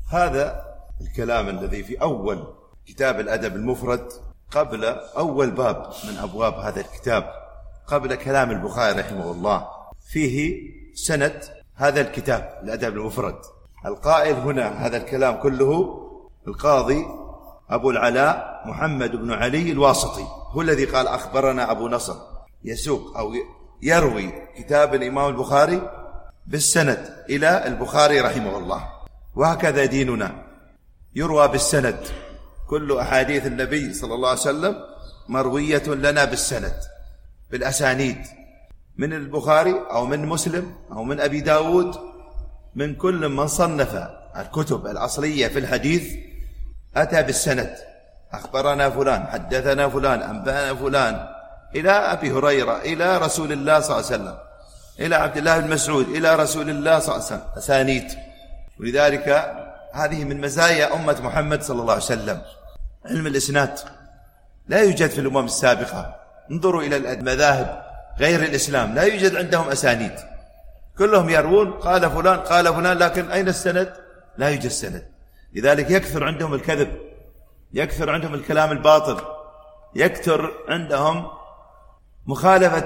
هذا الكلام الذي في أول كتاب الأدب المفرد قبل أول باب من أبواب هذا الكتاب، قبل كلام البخاري رحمه الله، فيه سند هذا الكتاب الأدب المفرد. القائل هنا هذا الكلام كله القاضي أبو العلاء محمد بن علي الواسطي، هو الذي قال أخبرنا أبو نصر، يسوق أو يروي كتاب الإمام البخاري بالسند إلى البخاري رحمه الله. وهكذا ديننا يروى بالسند، كل أحاديث النبي صلى الله عليه وسلم مروية لنا بالسند بالأسانيد، من البخاري أو من مسلم أو من أبي داود، من كل من صنف الكتب الأصلية في الحديث أتى بالسند، أخبرنا فلان، حدثنا فلان، أنبأنا فلان، إلى أبي هريرة، إلى رسول الله صلى الله عليه وسلم، إلى عبد الله بن مسعود، إلى رسول الله صلى الله عليه وسلم، أسانيد. ولذلك هذه من مزايا أمة محمد صلى الله عليه وسلم، علم الإسناد لا يوجد في الأمم السابقة. انظروا إلى المذاهب غير الإسلام، لا يوجد عندهم أسانيد، كلهم يروون قال فلان قال فلان، لكن أين السند؟ لا يوجد سند. لذلك يكثر عندهم الكذب، يكثر عندهم الكلام الباطل، يكثر عندهم مخالفة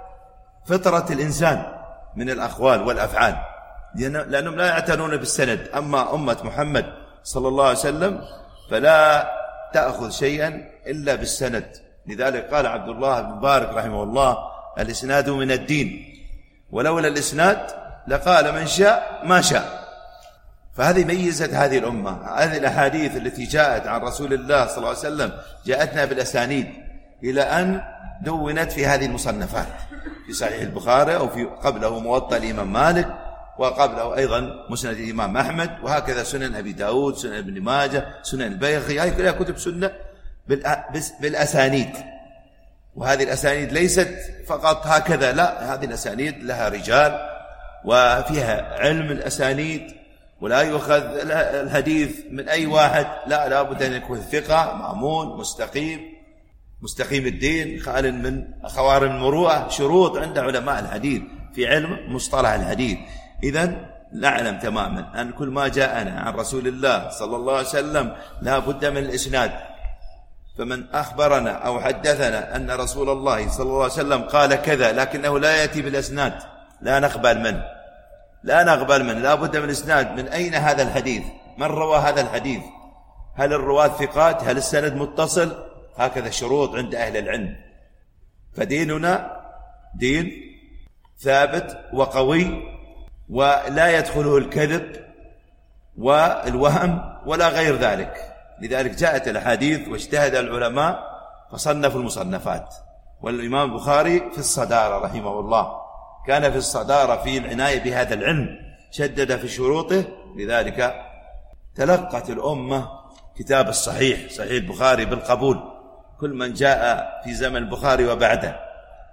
فطرة الإنسان من الأقوال والأفعال، لأنهم لا يعتنون بالسند. أما أمة محمد صلى الله عليه وسلم فلا تأخذ شيئا إلا بالسند. لذلك قال عبد الله بن مبارك رحمه الله: الإسناد من الدين، ولولا الإسناد لقال من شاء ما شاء. فهذه ميزت هذه الأمة. هذه الأحاديث التي جاءت عن رسول الله صلى الله عليه وسلم جاءتنا بالأسانيد، إلى أن دونت في هذه المصنفات، في صحيح البخاري، أو في قبله موطأ الإمام مالك، وقبله أيضا مسند الإمام أحمد، وهكذا سنن أبي داود، سنن ابن ماجه، سنن البيهقي، هذه كلها كتب سنة بالأسانيد. وهذه الأسانيد ليست فقط هكذا، لا، هذه الأسانيد لها رجال وفيها علم الأسانيد، ولا يؤخذ الحديث من أي واحد، لا بد أن يكون ثقة، مأمون، مستقيم الدين، خال من خوارم المروءة، شروط عند علماء الحديث في علم مصطلح الحديث. إذن نعلم تماما أن كل ما جاءنا عن رسول الله صلى الله عليه وسلم لا بد من الإسناد. فمن أخبرنا أو حدثنا أن رسول الله صلى الله عليه وسلم قال كذا لكنه لا يأتي بالإسناد، لا نقبل منه، لا بد من الإسناد. من أين هذا الحديث؟ من روى هذا الحديث؟ هل الرواة ثقات؟ هل السند متصل؟ هكذا شروط عند أهل العلم. فديننا دين ثابت وقوي، ولا يدخله الكذب والوهم ولا غير ذلك. لذلك جاءت الحديث واجتهد العلماء فصنفوا المصنفات. والإمام البخاري في الصدارة رحمه الله، كان في الصدارة في العناية بهذا العلم، شدد في شروطه. لذلك تلقت الأمة كتاب الصحيح، صحيح البخاري، بالقبول، كل من جاء في زمن البخاري وبعده.